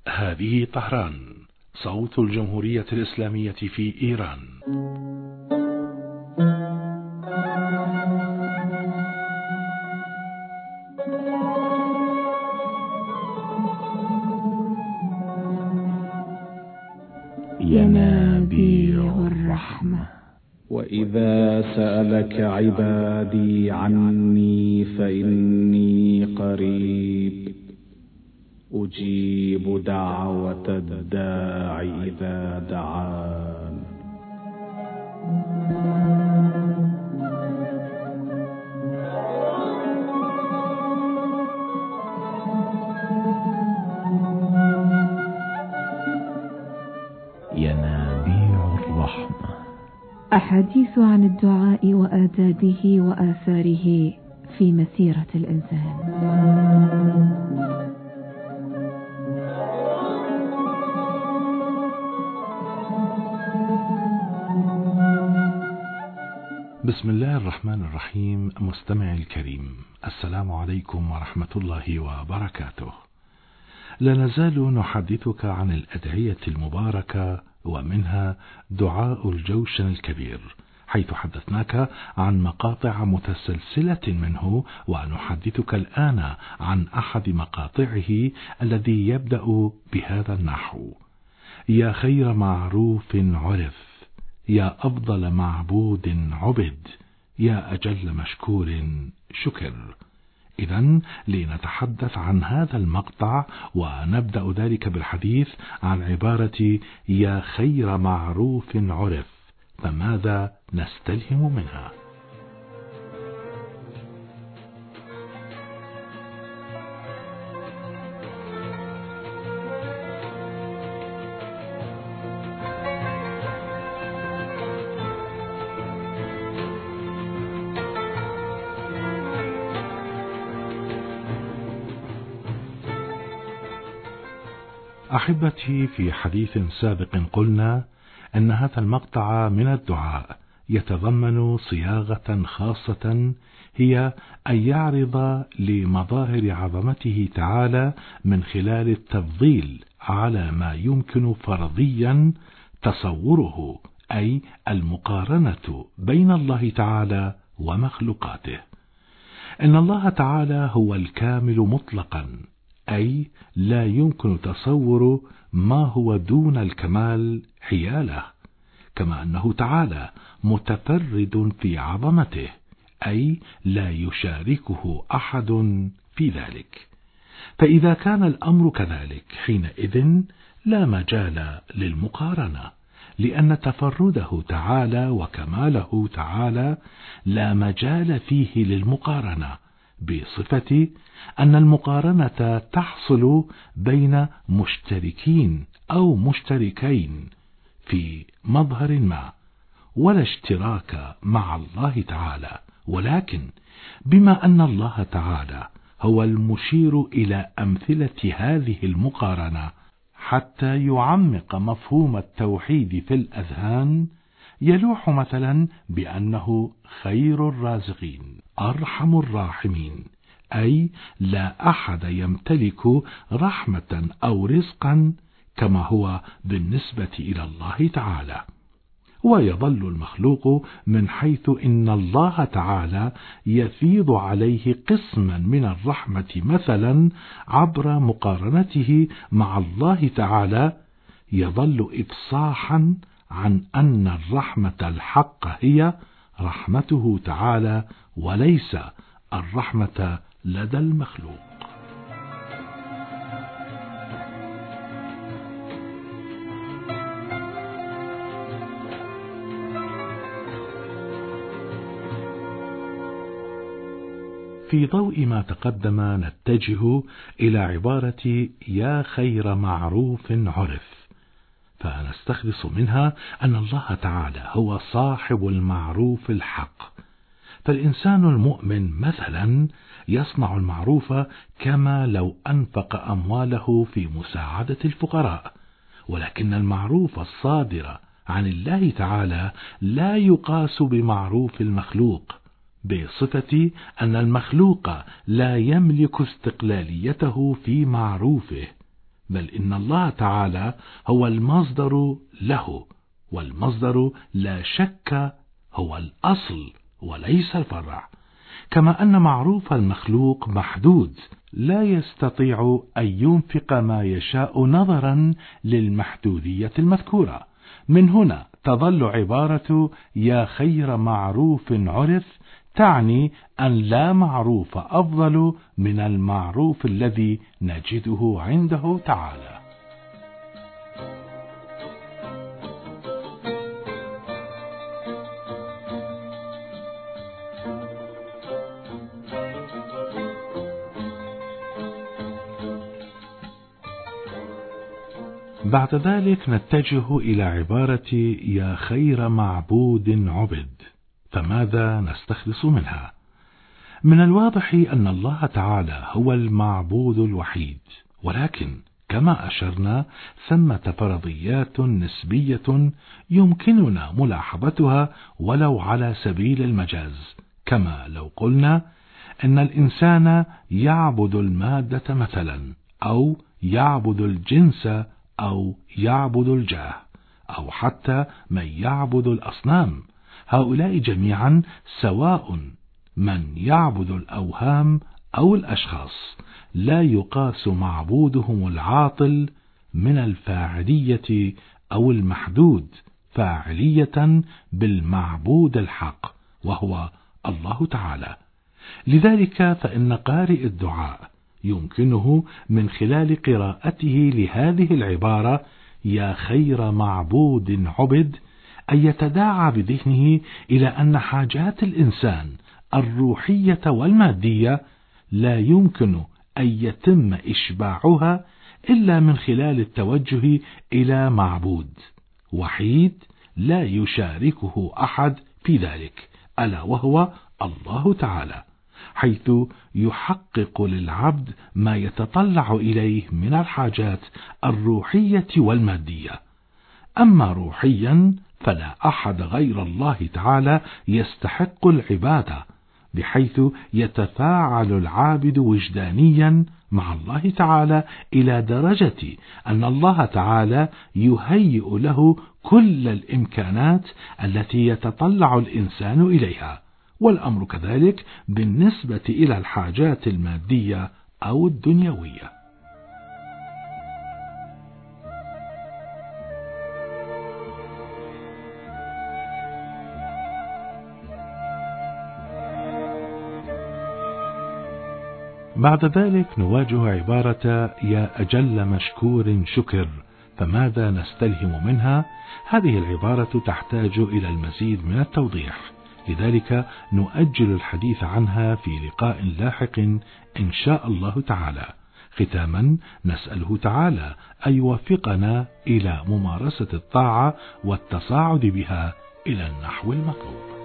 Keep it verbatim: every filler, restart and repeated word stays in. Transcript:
هذه طهران، صوت الجمهورية الإسلامية في إيران. ينابيع الرحمة. وإذا سألك عبادي عني فإني قريب أجيب دعوة الداع إذا دعان. ينابيع الرحمة. أحاديث عن الدعاء وآدابه وآثاره في مسيرة الإنسان. بسم الله الرحمن الرحيم. مستمعي الكريم، السلام عليكم ورحمة الله وبركاته. لا نزال نحدثك عن الأدعية المباركة، ومنها دعاء الجوشن الكبير، حيث حدثناك عن مقاطع متسلسلة منه، ونحدثك الآن عن أحد مقاطعه الذي يبدأ بهذا النحو: يا خير معروف عرف، يا أفضل معبود عبد، يا أجل مشكور شكر. إذن لنتحدث عن هذا المقطع، ونبدأ ذلك بالحديث عن عبارة يا خير معروف عرف. فماذا نستلهم منها؟ أحبتي، في حديث سابق قلنا أن هذا المقطع من الدعاء يتضمن صياغة خاصة، هي أن يعرض لمظاهر عظمته تعالى من خلال التفضيل على ما يمكن فرضيا تصوره، أي المقارنة بين الله تعالى ومخلوقاته. إن الله تعالى هو الكامل مطلقا، أي لا يمكن تصور ما هو دون الكمال حياله، كما أنه تعالى متفرد في عظمته، أي لا يشاركه أحد في ذلك. فإذا كان الأمر كذلك، حينئذ لا مجال للمقارنة، لأن تفرده تعالى وكماله تعالى لا مجال فيه للمقارنة، بصفة أن المقارنة تحصل بين مشتركين أو مشتركين في مظهر ما، ولا اشتراك مع الله تعالى. ولكن بما أن الله تعالى هو المشير إلى أمثلة هذه المقارنة حتى يعمق مفهوم التوحيد في الأذهان، يلوح مثلا بأنه خير الرازقين أرحم الراحمين، أي لا أحد يمتلك رحمة أو رزقا كما هو بالنسبة إلى الله تعالى. ويظل المخلوق من حيث إن الله تعالى يفيض عليه قسما من الرحمة مثلا عبر مقارنته مع الله تعالى، يظل إفصاحا عن أن الرحمة الحق هي رحمته تعالى، وليس الرحمة لدى المخلوق. في ضوء ما تقدم نتجه إلى عبارة يا خير معروف عرف، فنستخلص منها أن الله تعالى هو صاحب المعروف الحق. فالإنسان المؤمن مثلا يصنع المعروف كما لو أنفق أمواله في مساعدة الفقراء، ولكن المعروف الصادر عن الله تعالى لا يقاس بمعروف المخلوق، بصفة أن المخلوق لا يملك استقلاليته في معروفه، بل إن الله تعالى هو المصدر له، والمصدر لا شك هو الأصل وليس الفرع، كما أن معروف المخلوق محدود لا يستطيع أن ينفق ما يشاء نظرا للمحدودية المذكورة. من هنا تظل عبارة يا خير معروف عرف تعني أن لا معروف أفضل من المعروف الذي نجده عنده تعالى. بعد ذلك نتجه إلى عبارة يا خير معبود عبد، فماذا نستخلص منها؟ من الواضح أن الله تعالى هو المعبود الوحيد، ولكن كما أشرنا ثمة فرضيات نسبية يمكننا ملاحظتها ولو على سبيل المجاز، كما لو قلنا أن الإنسان يعبد المادة مثلا، أو يعبد الجنس، أو يعبد الجاه، أو حتى من يعبد الأصنام. هؤلاء جميعا سواء من يعبد الأوهام أو الأشخاص، لا يقاس معبودهم العاطل من الفاعلية أو المحدود فاعلية بالمعبود الحق وهو الله تعالى. لذلك فإن قارئ الدعاء يمكنه من خلال قراءته لهذه العبارة يا خير معبود عبد أن يتداعى بذهنه إلى أن حاجات الإنسان الروحية والمادية لا يمكن أن يتم إشباعها إلا من خلال التوجه إلى معبود وحيد لا يشاركه أحد في ذلك، ألا وهو الله تعالى، حيث يحقق للعبد ما يتطلع إليه من الحاجات الروحية والمادية. أما روحيا فلا أحد غير الله تعالى يستحق العبادة، بحيث يتفاعل العابد وجدانيا مع الله تعالى إلى درجة أن الله تعالى يهيئ له كل الإمكانات التي يتطلع الإنسان إليها، والأمر كذلك بالنسبة إلى الحاجات المادية أو الدنيوية. بعد ذلك نواجه عبارة يا أجل مشكور شكر، فماذا نستلهم منها؟ هذه العبارة تحتاج إلى المزيد من التوضيح، لذلك نؤجل الحديث عنها في لقاء لاحق إن شاء الله تعالى. ختاما نسأله تعالى أن يوفقنا إلى ممارسة الطاعة والتصاعد بها إلى النحو المطلوب.